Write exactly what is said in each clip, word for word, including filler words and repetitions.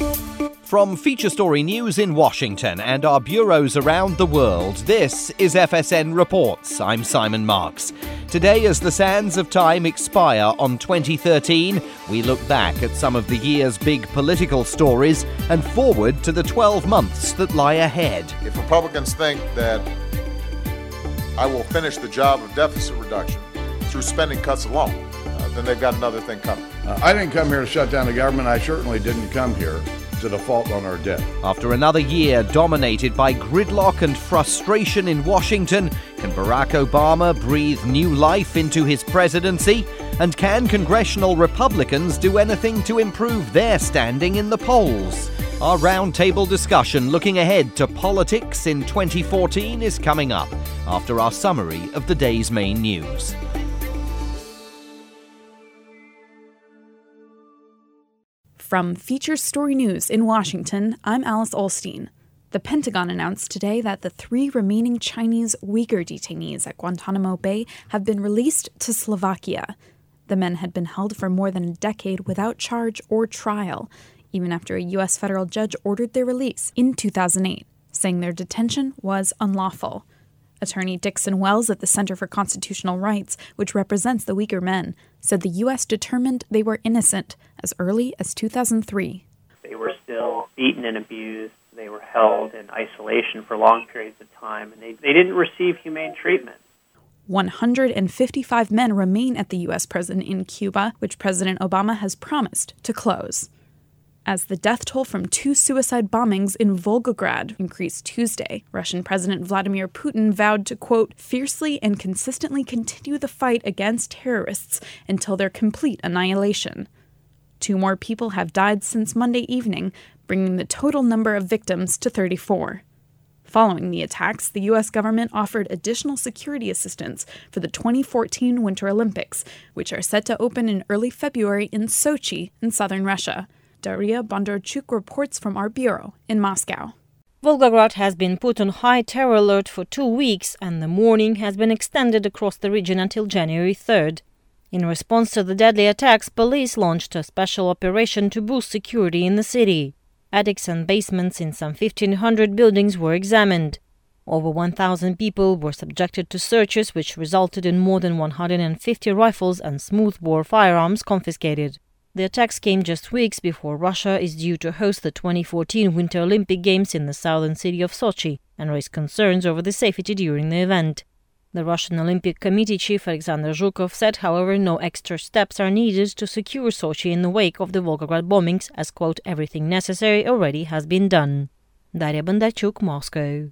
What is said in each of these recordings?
From Feature Story News in Washington and our bureaus around the world, this is F S N Reports. I'm Simon Marks. Today, as the sands of time expire on twenty thirteen, we look back at some of the year's big political stories and forward to the twelve months that lie ahead. If Republicans think that I will finish the job of deficit reduction through spending cuts alone, uh, then they've got another thing coming. Uh, I didn't come here to shut down the government. I certainly didn't come here to default on our debt. After another year dominated by gridlock and frustration in Washington, can Barack Obama breathe new life into his presidency? And can congressional Republicans do anything to improve their standing in the polls? Our roundtable discussion looking ahead to politics in twenty fourteen is coming up after our summary of the day's main news. From Feature Story News in Washington, I'm Alice Olstein. The Pentagon announced today that the three remaining Chinese Uyghur detainees at Guantanamo Bay have been released to Slovakia. The men had been held for more than a decade without charge or trial, even after a U S federal judge ordered their release in two thousand eight, saying their detention was unlawful. Attorney Dixon Wells at the Center for Constitutional Rights, which represents the Uyghur men, said the U S determined they were innocent as early as two thousand three. They were still beaten and abused. They were held in isolation for long periods of time, and they, they didn't receive humane treatment. one hundred fifty-five men remain at the U S prison in Cuba, which President Obama has promised to close. As the death toll from two suicide bombings in Volgograd increased Tuesday, Russian President Vladimir Putin vowed to, quote, fiercely and consistently continue the fight against terrorists until their complete annihilation. Two more people have died since Monday evening, bringing the total number of victims to thirty-four. Following the attacks, the U S government offered additional security assistance for the twenty fourteen Winter Olympics, which are set to open in early February in Sochi in southern Russia. Daria Bondarchuk reports from our bureau in Moscow. Volgograd has been put on high terror alert for two weeks, and the mourning has been extended across the region until January third. In response to the deadly attacks, police launched a special operation to boost security in the city. Attics and basements in some fifteen hundred buildings were examined. Over one thousand people were subjected to searches, which resulted in more than one hundred fifty rifles and smoothbore firearms confiscated. The attacks came just weeks before Russia is due to host the twenty fourteen Winter Olympic Games in the southern city of Sochi and raise concerns over the safety during the event. The Russian Olympic Committee chief Alexander Zhukov said, however, no extra steps are needed to secure Sochi in the wake of the Volgograd bombings, as, quote, everything necessary already has been done. Daria Bondarchuk, Moscow.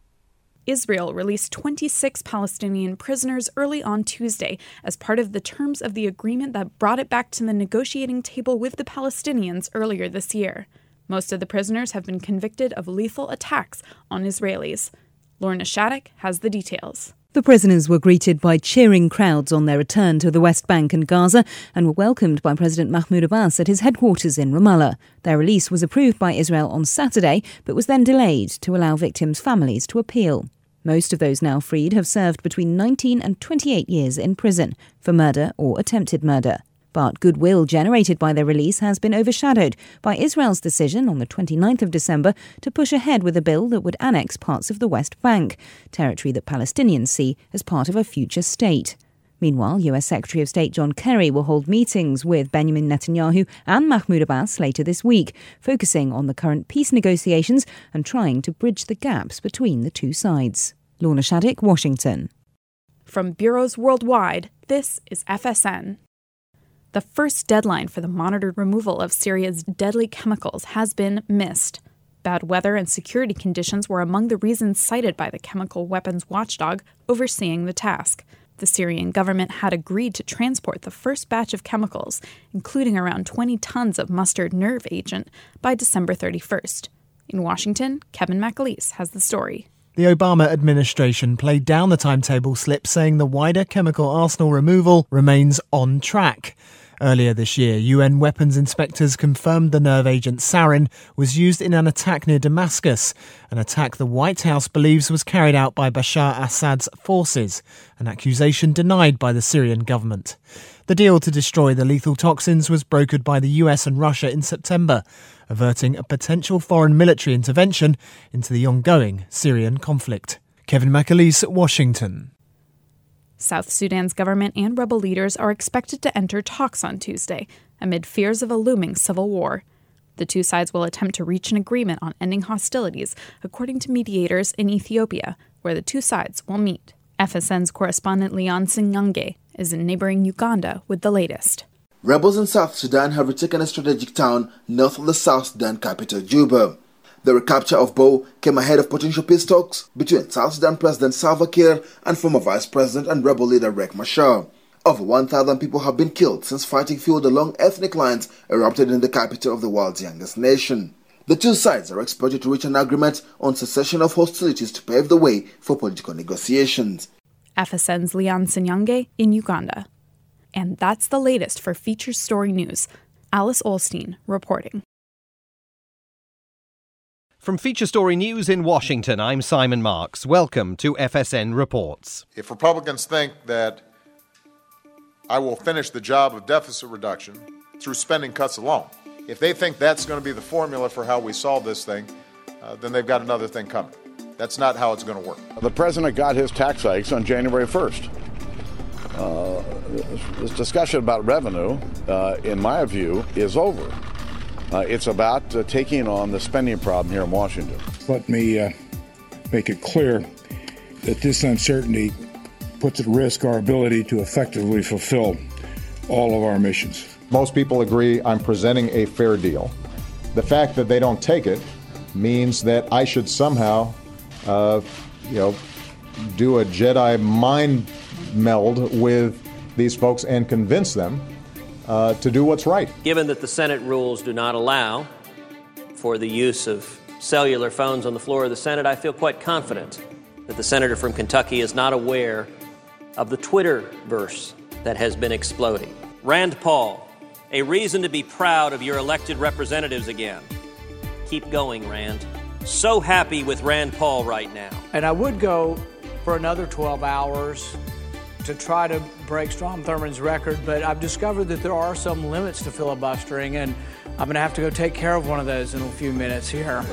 Israel released twenty-six Palestinian prisoners early on Tuesday as part of the terms of the agreement that brought it back to the negotiating table with the Palestinians earlier this year. Most of the prisoners have been convicted of lethal attacks on Israelis. Lorna Shattuck has the details. The prisoners were greeted by cheering crowds on their return to the West Bank and Gaza and were welcomed by President Mahmoud Abbas at his headquarters in Ramallah. Their release was approved by Israel on Saturday, but was then delayed to allow victims' families to appeal. Most of those now freed have served between nineteen and twenty-eight years in prison for murder or attempted murder. But goodwill generated by their release has been overshadowed by Israel's decision on the twenty-ninth of December to push ahead with a bill that would annex parts of the West Bank, territory that Palestinians see as part of a future state. Meanwhile, U S Secretary of State John Kerry will hold meetings with Benjamin Netanyahu and Mahmoud Abbas later this week, focusing on the current peace negotiations and trying to bridge the gaps between the two sides. Lorna Shattuck, Washington. From bureaus worldwide, this is F S N. The first deadline for the monitored removal of Syria's deadly chemicals has been missed. Bad weather and security conditions were among the reasons cited by the chemical weapons watchdog overseeing the task. The Syrian government had agreed to transport the first batch of chemicals, including around twenty tons of mustard nerve agent, by December thirty-first. In Washington, Kevin McAleese has the story. The Obama administration played down the timetable slip, saying the wider chemical arsenal removal remains on track. Earlier this year, U N weapons inspectors confirmed the nerve agent sarin was used in an attack near Damascus, an attack the White House believes was carried out by Bashar Assad's forces, an accusation denied by the Syrian government. The deal to destroy the lethal toxins was brokered by the U S and Russia in September, averting a potential foreign military intervention into the ongoing Syrian conflict. Kevin McAleese, Washington. South Sudan's government and rebel leaders are expected to enter talks on Tuesday, amid fears of a looming civil war. The two sides will attempt to reach an agreement on ending hostilities, according to mediators in Ethiopia, where the two sides will meet. F S N's correspondent Leon Sinyange is in neighboring Uganda with the latest. Rebels in South Sudan have retaken a strategic town north of the South Sudan capital, Juba. The recapture of Bo came ahead of potential peace talks between South Sudan President Salva Kiir and former Vice President and rebel leader Riek Machar. Over one thousand people have been killed since fighting fueled along ethnic lines erupted in the capital of the world's youngest nation. The two sides are expected to reach an agreement on cessation of hostilities to pave the way for political negotiations. F S N's Leon Sinyange in Uganda. And that's the latest for Feature Story News. Alice Olstein reporting. From Feature Story News in Washington, I'm Simon Marks. Welcome to F S N Reports. If Republicans think that I will finish the job of deficit reduction through spending cuts alone, if they think that's going to be the formula for how we solve this thing, uh, then they've got another thing coming. That's not how it's going to work. The president got his tax hikes on January first. Uh, this discussion about revenue, uh, in my view, is over. Uh, it's about uh, taking on the spending problem here in Washington. Let me uh, make it clear that this uncertainty puts at risk our ability to effectively fulfill all of our missions. Most people agree I'm presenting a fair deal. The fact that they don't take it means that I should somehow, uh, you know, do a Jedi mind meld with these folks and convince them Uh, to do what's right. Given that the Senate rules do not allow for the use of cellular phones on the floor of the Senate, I feel quite confident that the senator from Kentucky is not aware of the Twitterverse that has been exploding. Rand Paul, a reason to be proud of your elected representatives again. Keep going, Rand. So happy with Rand Paul right now. And I would go for another twelve hours to try to break Strom Thurmond's record, but I've discovered that there are some limits to filibustering, and I'm going to have to go take care of one of those in a few minutes here.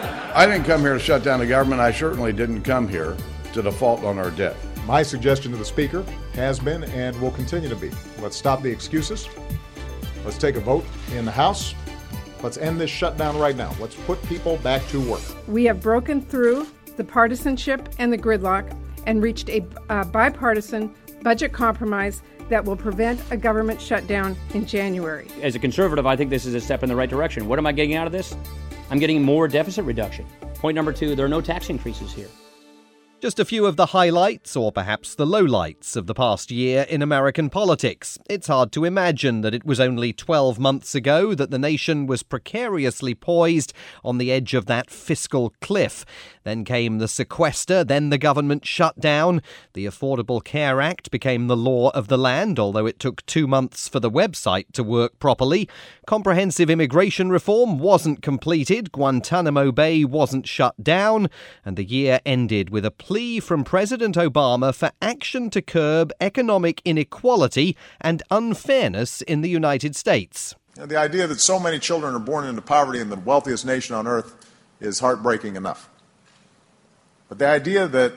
I didn't come here to shut down the government. I certainly didn't come here to default on our debt. My suggestion to the Speaker has been and will continue to be, let's stop the excuses. Let's take a vote in the House. Let's end this shutdown right now. Let's put people back to work. We have broken through the partisanship and the gridlock and reached a uh, bipartisan budget compromise that will prevent a government shutdown in January. As a conservative, I think this is a step in the right direction. What am I getting out of this? I'm getting more deficit reduction. Point number two, there are no tax increases here. Just a few of the highlights, or perhaps the lowlights, of the past year in American politics. It's hard to imagine that it was only twelve months ago that the nation was precariously poised on the edge of that fiscal cliff. Then came the sequester, then the government shutdown. The Affordable Care Act became the law of the land, although it took two months for the website to work properly. Comprehensive immigration reform wasn't completed, Guantanamo Bay wasn't shut down, and the year ended with a plea from President Obama for action to curb economic inequality and unfairness in the United States. The idea that so many children are born into poverty in the wealthiest nation on earth is heartbreaking enough. But the idea that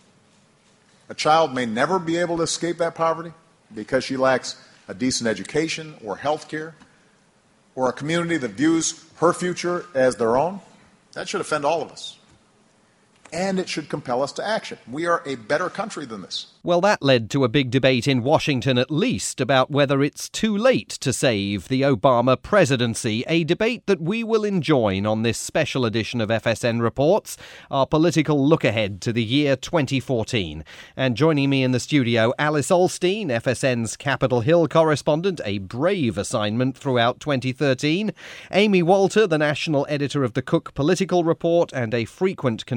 a child may never be able to escape that poverty because she lacks a decent education or health care or a community that views her future as their own, that should offend all of us. And it should compel us to action. We are a better country than this. Well, that led to a big debate in Washington, at least, about whether it's too late to save the Obama presidency, a debate that we will enjoin on this special edition of F S N Reports, our political look-ahead to the year twenty fourteen. And joining me in the studio, Alice Olstein, F S N's Capitol Hill correspondent, a brave assignment throughout twenty thirteen, Amy Walter, the national editor of the Cook Political Report and a frequent contributor to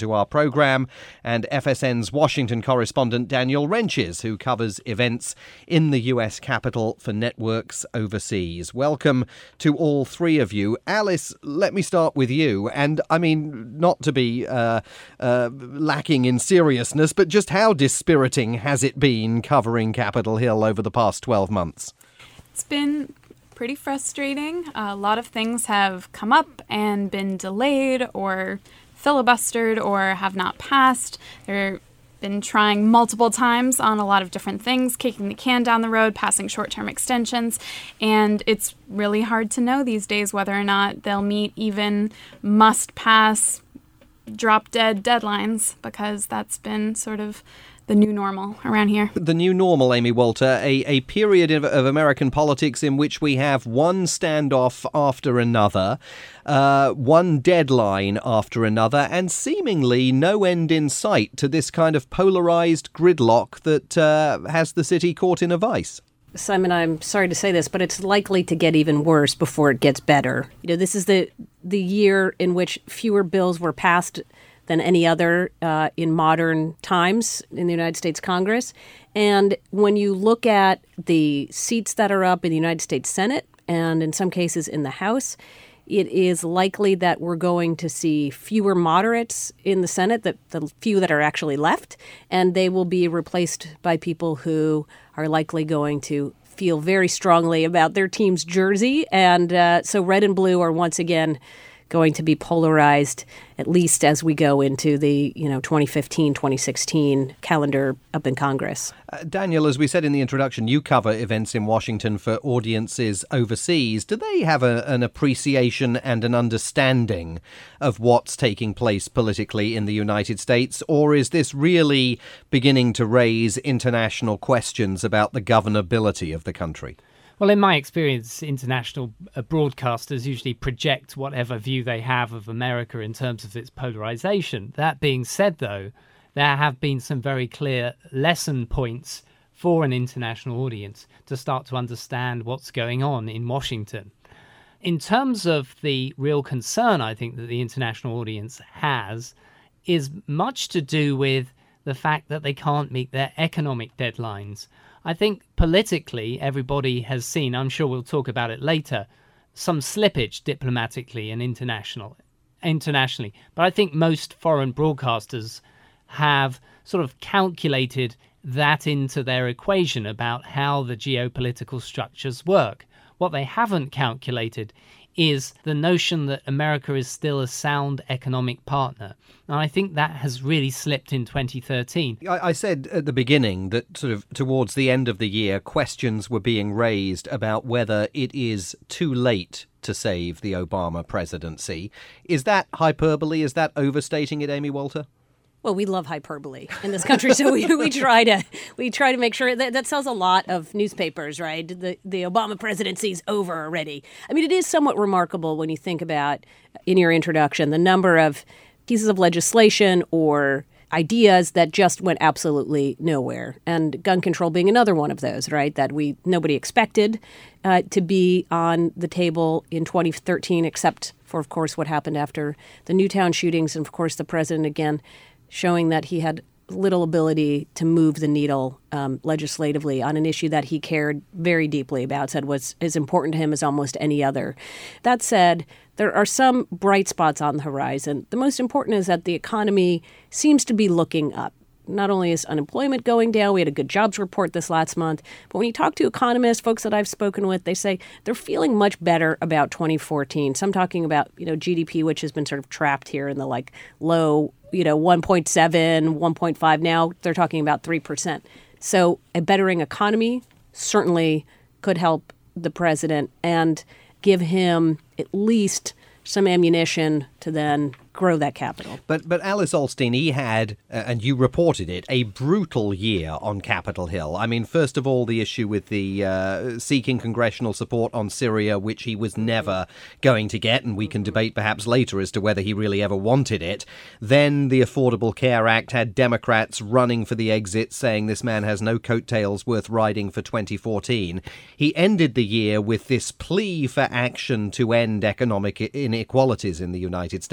to our programme, and F S N's Washington correspondent Daniel Renches, who covers events in the U S Capitol for Networks Overseas. Welcome to all three of you. Alice, let me start with you. And I mean, not to be uh, uh, lacking in seriousness, but just how dispiriting has it been covering Capitol Hill over the past twelve months? It's been pretty frustrating. A lot of things have come up and been delayed or filibustered or have not passed. They've been trying multiple times on a lot of different things, kicking the can down the road, passing short-term extensions, and it's really hard to know these days whether or not they'll meet even must-pass, drop-dead deadlines, because that's been sort of the new normal around here. The new normal, Amy Walter, a, a period of, of American politics in which we have one standoff after another, uh, one deadline after another, and seemingly no end in sight to this kind of polarised gridlock that uh, has the city caught in a vice. Simon, I'm sorry to say this, but it's likely to get even worse before it gets better. You know, this is the the year in which fewer bills were passed than any other uh, in modern times in the United States Congress. And when you look at the seats that are up in the United States Senate and in some cases in the House, it is likely that we're going to see fewer moderates in the Senate, the, the few that are actually left, and they will be replaced by people who are likely going to feel very strongly about their team's jersey. And uh, so red and blue are once again going to be polarized, at least as we go into the, you know, twenty fifteen, twenty sixteen calendar up in Congress. Uh, Daniel, as we said in the introduction, you cover events in Washington for audiences overseas. Do they have a, an appreciation and an understanding of what's taking place politically in the United States, or is this really beginning to raise international questions about the governability of the country? Well, in my experience, international broadcasters usually project whatever view they have of America in terms of its polarization. That being said, though, there have been some very clear lesson points for an international audience to start to understand what's going on in Washington. In terms of the real concern, I think, that the international audience has is much to do with the fact that they can't meet their economic deadlines. I think politically, everybody has seen, I'm sure we'll talk about it later, some slippage diplomatically and international, internationally. But I think most foreign broadcasters have sort of calculated that into their equation about how the geopolitical structures work. What they haven't calculated is the notion that America is still a sound economic partner. And I think that has really slipped in twenty thirteen. I, I said at the beginning that sort of towards the end of the year, questions were being raised about whether it is too late to save the Obama presidency. Is that hyperbole? Is that overstating it, Amy Walter? Well, we love hyperbole in this country, so we, we try to we try to make sure that that sells a lot of newspapers, right? The the Obama presidency's over already. I mean, it is somewhat remarkable when you think about, in your introduction, the number of pieces of legislation or ideas that just went absolutely nowhere, and gun control being another one of those, right? That we nobody expected uh, to be on the table in twenty thirteen, except for, of course, what happened after the Newtown shootings, and of course, the president again showing that he had little ability to move the needle um, legislatively on an issue that he cared very deeply about, said was as important to him as almost any other. That said, there are some bright spots on the horizon. The most important is that the economy seems to be looking up. Not only is unemployment going down, we had a good jobs report this last month, but when you talk to economists, folks that I've spoken with, they say they're feeling much better about twenty fourteen. Some talking about, you know, G D P, which has been sort of trapped here in the like low, you know, one point seven, one point five. Now they're talking about three percent. So a bettering economy certainly could help the president and give him at least some ammunition to then grow that capital. But but Alice Ollstein, he had, uh, and you reported it, a brutal year on Capitol Hill. I mean, first of all, the issue with the uh, seeking congressional support on Syria, which he was never going to get, and we can debate perhaps later as to whether he really ever wanted it. Then the Affordable Care Act had Democrats running for the exit, saying this man has no coattails worth riding for twenty fourteen. He ended the year with this plea for action to end economic inequalities in the United States.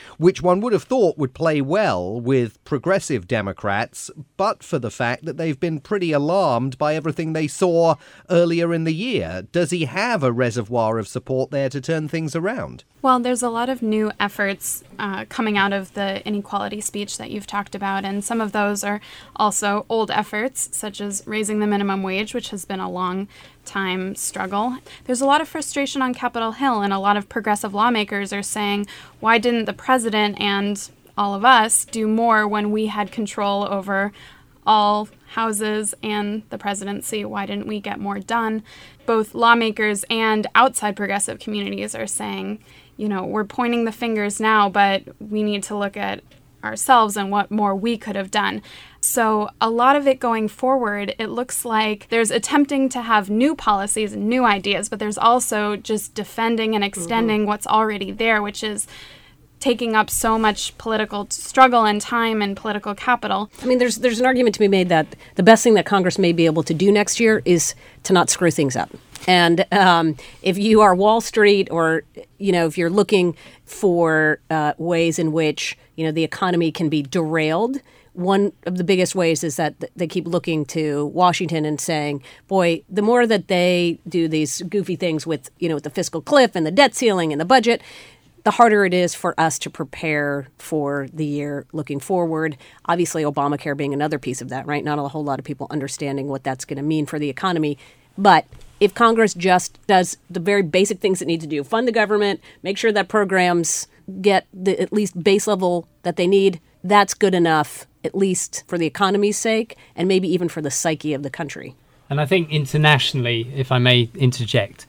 which one would have thought would play well with progressive Democrats, but for the fact that they've been pretty alarmed by everything they saw earlier in the year. Does he have a reservoir of support there to turn things around? Well, there's a lot of new efforts uh, coming out of the inequality speech that you've talked about, and some of those are also old efforts, such as raising the minimum wage, which has been a long time struggle. There's a lot of frustration on Capitol Hill, and a lot of progressive lawmakers are saying, why didn't the president and all of us do more when we had control over all houses and the presidency? Why didn't we get more done? Both lawmakers and outside progressive communities are saying, you know, we're pointing the fingers now, but we need to look at ourselves and what more we could have done. So a lot of it going forward, it looks like there's attempting to have new policies and new ideas, but there's also just defending and extending mm-hmm. what's already there, which is taking up so much political struggle and time and political capital. I mean, there's there's an argument to be made that the best thing that Congress may be able to do next year is to not screw things up. And um, if you are Wall Street, or, you know, if you're looking for uh, ways in which, you know, the economy can be derailed, one of the biggest ways is that they keep looking to Washington and saying, boy, the more that they do these goofy things with, you know, with the fiscal cliff and the debt ceiling and the budget, the harder it is for us to prepare for the year looking forward. Obviously, Obamacare being another piece of that, right? Not a whole lot of people understanding what that's going to mean for the economy. But if Congress just does the very basic things it needs to do, fund the government, make sure that programs get the at least base level that they need, that's good enough, at least for the economy's sake, and maybe even for the psyche of the country. And I think internationally, if I may interject,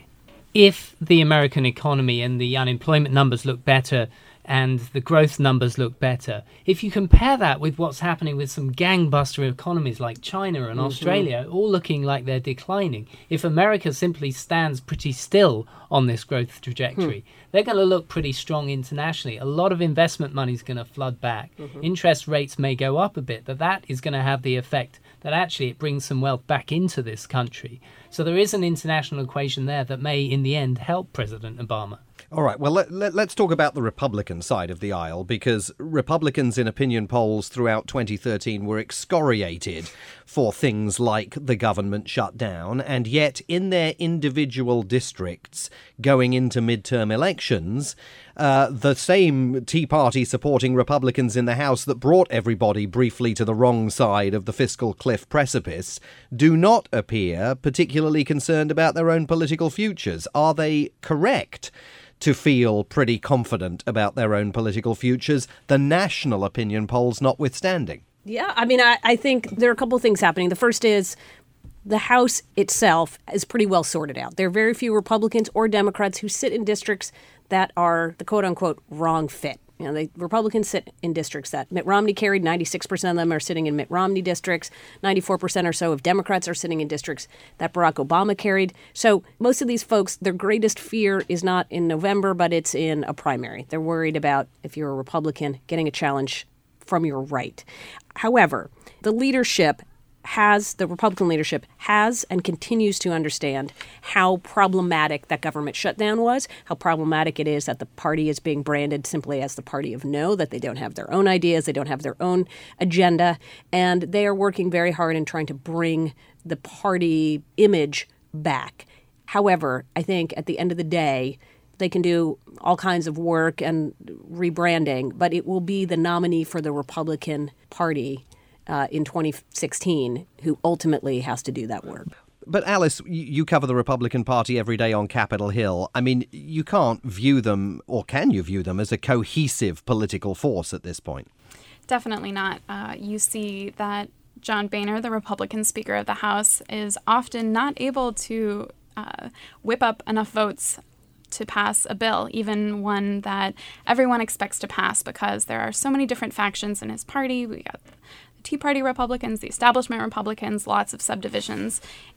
if the American economy and the unemployment numbers look better and the growth numbers look better, if you compare that with what's happening with some gangbuster economies like China and mm-hmm. Australia, all looking like they're declining, if America simply stands pretty still on this growth trajectory, hmm. they're going to look pretty strong internationally. A lot of investment money is going to flood back. Mm-hmm. Interest rates may go up a bit, but that is going to have the effect that actually it brings some wealth back into this country. So there is an international equation there that may, in the end, help President Obama. All right, well, let, let, let's talk about the Republican side of the aisle, because Republicans in opinion polls throughout twenty thirteen were excoriated for things like the government shutdown, and yet in their individual districts going into midterm elections, uh, the same Tea Party supporting Republicans in the House that brought everybody briefly to the wrong side of the fiscal cliff precipice do not appear particularly concerned about their own political futures. Are they correct to feel pretty confident about their own political futures, the national opinion polls notwithstanding? Yeah, I mean, I, I think there are a couple of things happening. The first is the House itself is pretty well sorted out. There are very few Republicans or Democrats who sit in districts that are the quote-unquote wrong fit. You know, the Republicans sit in districts that Mitt Romney carried. ninety-six percent of them are sitting in Mitt Romney districts. ninety-four percent or so of Democrats are sitting in districts that Barack Obama carried. So most of these folks, their greatest fear is not in November, but it's in a primary. They're worried about, if you're a Republican, getting a challenge from your right. However, the leadership has, the Republican leadership has and continues to understand how problematic that government shutdown was, how problematic it is that the party is being branded simply as the party of no, that they don't have their own ideas, they don't have their own agenda, and they are working very hard in trying to bring the party image back. However, I think at the end of the day, they can do all kinds of work and rebranding, but it will be the nominee for the Republican Party Uh, in twenty sixteen, who ultimately has to do that work. But Alice, you cover the Republican Party every day on Capitol Hill. I mean, you can't view them, or can you view them, as a cohesive political force at this point? Definitely not. Uh, you see that John Boehner, the Republican Speaker of the House, is often not able to uh, whip up enough votes to pass a bill, even one that everyone expects to pass, because there are so many different factions in his party. We got Tea Party Republicans, the establishment Republicans, lots of subdivisions.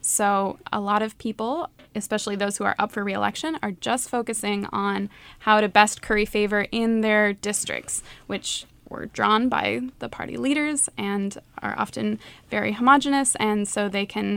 So a lot of people, especially those who are up for re-election, are just focusing on how to best curry favor in their districts, which were drawn by the party leaders and are often very homogenous, and so they can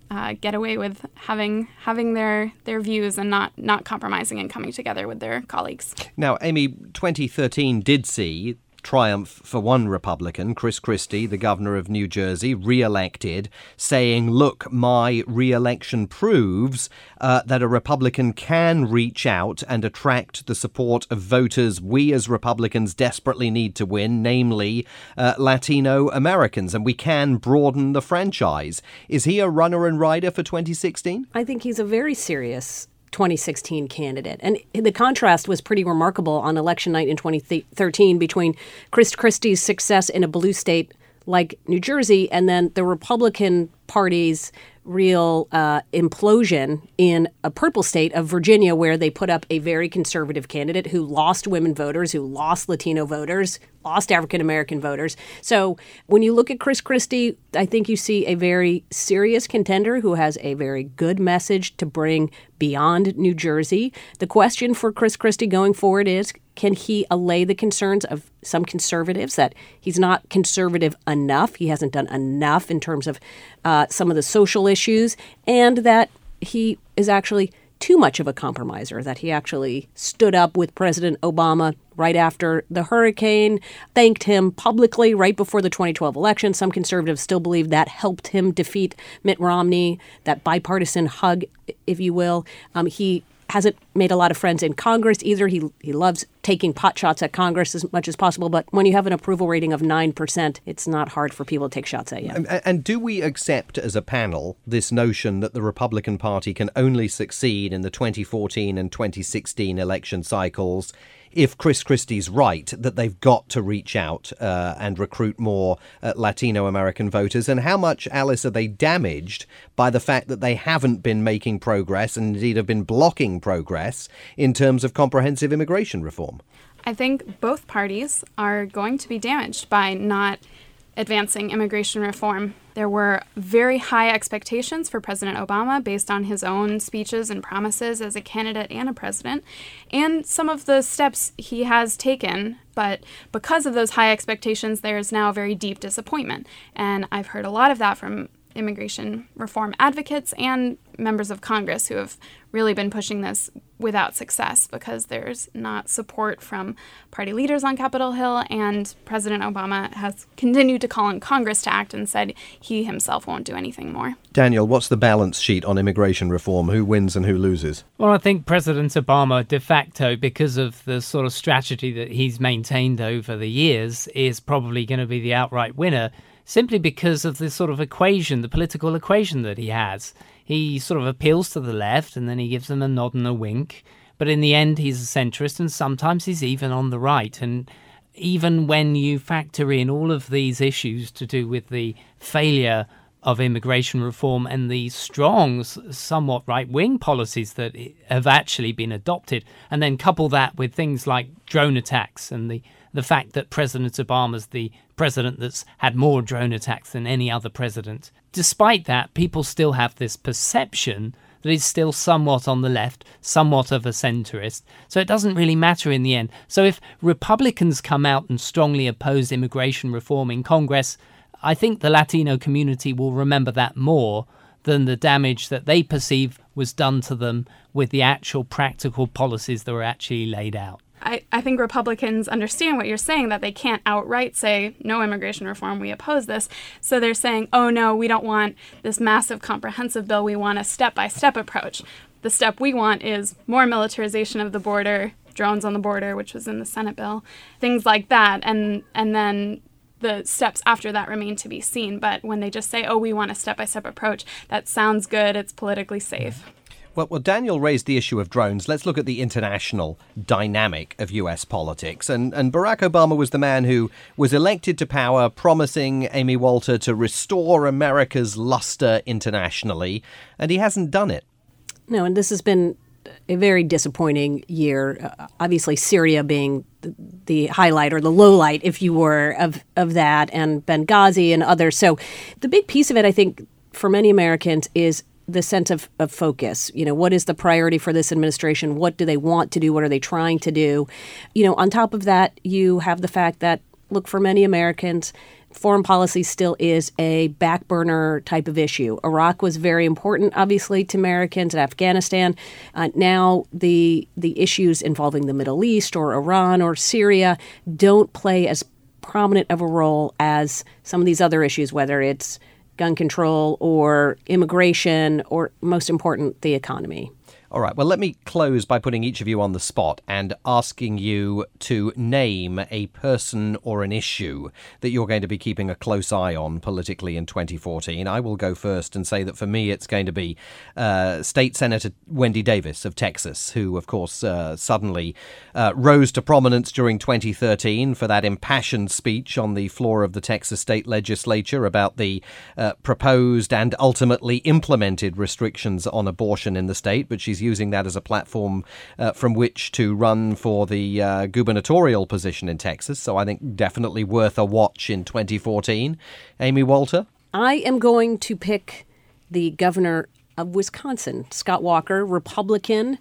uh, get away with having having their their views and not not compromising and coming together with their colleagues. Now, Amy, twenty thirteen did see triumph for one Republican, Chris Christie, the governor of New Jersey, re-elected, saying, look, my re-election proves uh, that a Republican can reach out and attract the support of voters we as Republicans desperately need to win, namely uh, Latino Americans, and we can broaden the franchise. Is he a runner and rider for twenty sixteen? I think he's a very serious twenty sixteen candidate. And the contrast was pretty remarkable on election night in twenty thirteen between Chris Christie's success in a blue state like New Jersey and then the Republican Party's real uh, implosion in a purple state of Virginia, where they put up a very conservative candidate who lost women voters, who lost Latino voters, lost African-American voters. So when you look at Chris Christie, I think you see a very serious contender who has a very good message to bring beyond New Jersey. The question for Chris Christie going forward is, can he allay the concerns of some conservatives that he's not conservative enough, he hasn't done enough in terms of uh, some of the social issues, and that he is actually too much of a compromiser, that he actually stood up with President Obama right after the hurricane, thanked him publicly right before the twenty twelve election. Some conservatives still believe that helped him defeat Mitt Romney, that bipartisan hug, if you will. Um, he hasn't made a lot of friends in Congress either. He he loves taking pot shots at Congress as much as possible. But when you have an approval rating of nine percent, it's not hard for people to take shots at you. And, and do we accept as a panel this notion that the Republican Party can only succeed in the twenty fourteen and twenty sixteen election cycles if Chris Christie's right, that they've got to reach out uh, and recruit more uh, Latino American voters? And how much, Alice, are they damaged by the fact that they haven't been making progress and indeed have been blocking progress in terms of comprehensive immigration reform? I think both parties are going to be damaged by not advancing immigration reform. There were very high expectations for President Obama based on his own speeches and promises as a candidate and a president, and some of the steps he has taken. But because of those high expectations, there is now very deep disappointment. And I've heard a lot of that from immigration reform advocates and members of Congress who have really been pushing this without success because there's not support from party leaders on Capitol Hill, and President Obama has continued to call on Congress to act and said he himself won't do anything more. Daniel, what's the balance sheet on immigration reform? Who wins and who loses? Well, I think President Obama, de facto, because of the sort of strategy that he's maintained over the years, is probably going to be the outright winner, simply because of the sort of equation, the political equation that he has. He sort of appeals to the left and then he gives them a nod and a wink. But in the end, he's a centrist, and sometimes he's even on the right. And even when you factor in all of these issues to do with the failure of immigration reform and the strong, somewhat right-wing policies that have actually been adopted, and then couple that with things like drone attacks and the, the fact that President Obama's the president that's had more drone attacks than any other president. Despite that, people still have this perception that he's still somewhat on the left, somewhat of a centrist. So it doesn't really matter in the end. So if Republicans come out and strongly oppose immigration reform in Congress, I think the Latino community will remember that more than the damage that they perceive was done to them with the actual practical policies that were actually laid out. I, I think Republicans understand what you're saying, that they can't outright say, no immigration reform, we oppose this. So they're saying, oh, no, we don't want this massive comprehensive bill. We want a step-by-step approach. The step we want is more militarization of the border, drones on the border, which was in the Senate bill, things like that. And and then the steps after that remain to be seen. But when they just say, oh, we want a step-by-step approach, that sounds good. It's politically safe. Well, well, Daniel raised the issue of drones. Let's look at the international dynamic of U S politics. And, and Barack Obama was the man who was elected to power, promising Amy Walter to restore America's luster internationally, and he hasn't done it. No, and this has been a very disappointing year. Uh, obviously, Syria being the, the highlight or the low light, if you were, of, of that, and Benghazi and others. So the big piece of it, I think, for many Americans is the sense of, of focus. You know, what is the priority for this administration? What do they want to do? What are they trying to do? You know, on top of that, you have the fact that, look, for many Americans, foreign policy still is a back burner type of issue. Iraq was very important, obviously, to Americans, and Afghanistan. Uh, now the the issues involving the Middle East or Iran or Syria don't play as prominent of a role as some of these other issues, whether it's gun control or immigration or, most important, the economy. All right, well, let me close by putting each of you on the spot and asking you to name a person or an issue that you're going to be keeping a close eye on politically in twenty fourteen. I will go first and say that for me it's going to be uh, State Senator Wendy Davis of Texas, who, of course, uh, suddenly uh, rose to prominence during twenty thirteen for that impassioned speech on the floor of the Texas State Legislature about the uh, proposed and ultimately implemented restrictions on abortion in the state, but she's using that as a platform uh, from which to run for the uh, gubernatorial position in Texas. So I think definitely worth a watch in twenty fourteen. Amy Walter? I am going to pick the governor of Wisconsin, Scott Walker, Republican,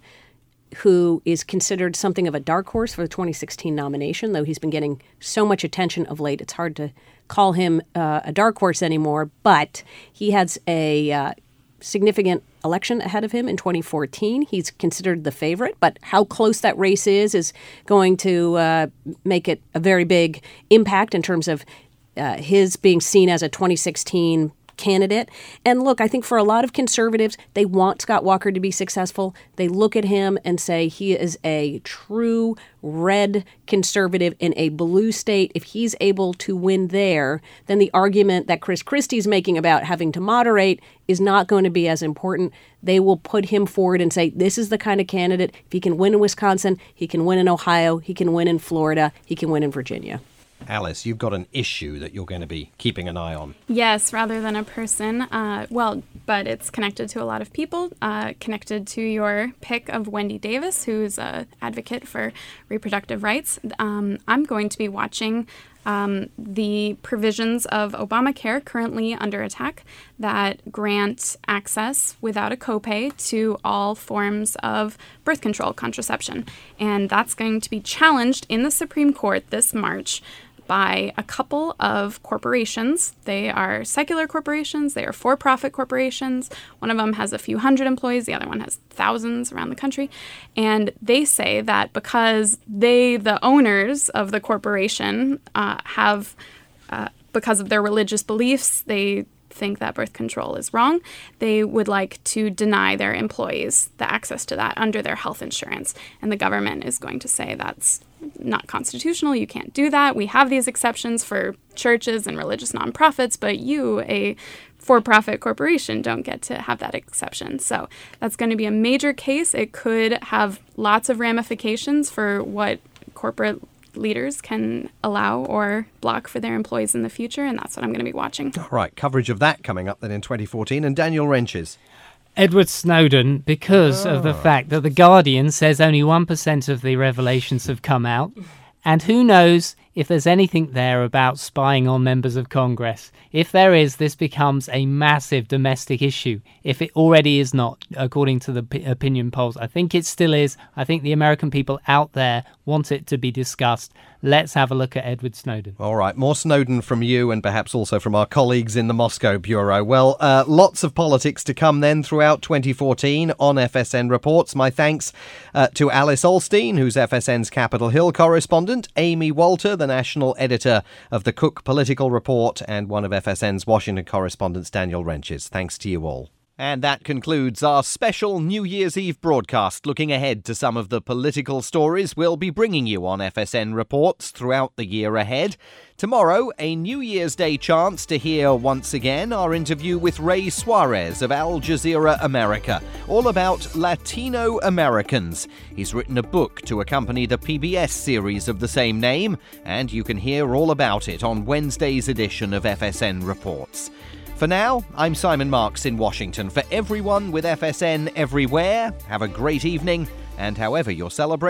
who is considered something of a dark horse for the twenty sixteen nomination, though he's been getting so much attention of late. It's hard to call him uh, a dark horse anymore, but he has a uh, significant election ahead of him in twenty fourteen. He's considered the favorite, but how close that race is is going to uh, make it a very big impact in terms of uh, his being seen as a twenty sixteen candidate. And look, I think for a lot of conservatives, they want Scott Walker to be successful. They look at him and say he is a true red conservative in a blue state. If he's able to win there, then the argument that Chris Christie's making about having to moderate is not going to be as important. They will put him forward and say, this is the kind of candidate. If he can win in Wisconsin, he can win in Ohio, he can win in Florida, he can win in Virginia. Alice, you've got an issue that you're going to be keeping an eye on. Yes, rather than a person. Uh, well, but it's connected to a lot of people, uh, connected to your pick of Wendy Davis, who's an advocate for reproductive rights. Um, I'm going to be watching um, the provisions of Obamacare currently under attack that grant access without a copay to all forms of birth control contraception. And that's going to be challenged in the Supreme Court this March by a couple of corporations. They are secular corporations. They are for-profit corporations. One of them has a few hundred employees. The other one has thousands around the country. And they say that because they, the owners of the corporation, uh, have, uh, because of their religious beliefs, they think that birth control is wrong, they would like to deny their employees the access to that under their health insurance. And the government is going to say that's not constitutional. You can't do that. We have these exceptions for churches and religious nonprofits, but you, a for-profit corporation, don't get to have that exception. So that's going to be a major case. It could have lots of ramifications for what corporate leaders can allow or block for their employees in the future, and that's what I'm going to be watching. All right, coverage of that coming up then in twenty fourteen. And Daniel Wrenches. Edward Snowden, because oh. of the fact that The Guardian says only one percent of the revelations have come out, and who knows if there's anything there about spying on members of Congress. If there is, this becomes a massive domestic issue. If it already is not, according to the p- opinion polls, I think it still is. I think the American people out there want it to be discussed. Let's have a look at Edward Snowden. All right, more Snowden from you and perhaps also from our colleagues in the Moscow Bureau. Well, uh, lots of politics to come then throughout twenty fourteen on F S N Reports. My thanks uh, to Alice Ollstein, who's F S N's Capitol Hill correspondent, Amy Walter, the national editor of the Cook Political Report, and one of F S N's Washington correspondents, Daniel Wrenches. Thanks to you all. And that concludes our special New Year's Eve broadcast, looking ahead to some of the political stories we'll be bringing you on F S N Reports throughout the year ahead. Tomorrow, a New Year's Day chance to hear once again our interview with Ray Suarez of Al Jazeera America, all about Latino Americans. He's written a book to accompany the P B S series of the same name, and you can hear all about it on Wednesday's edition of F S N Reports. For now, I'm Simon Marks in Washington. For everyone with F S N everywhere, have a great evening, and however you're celebrating,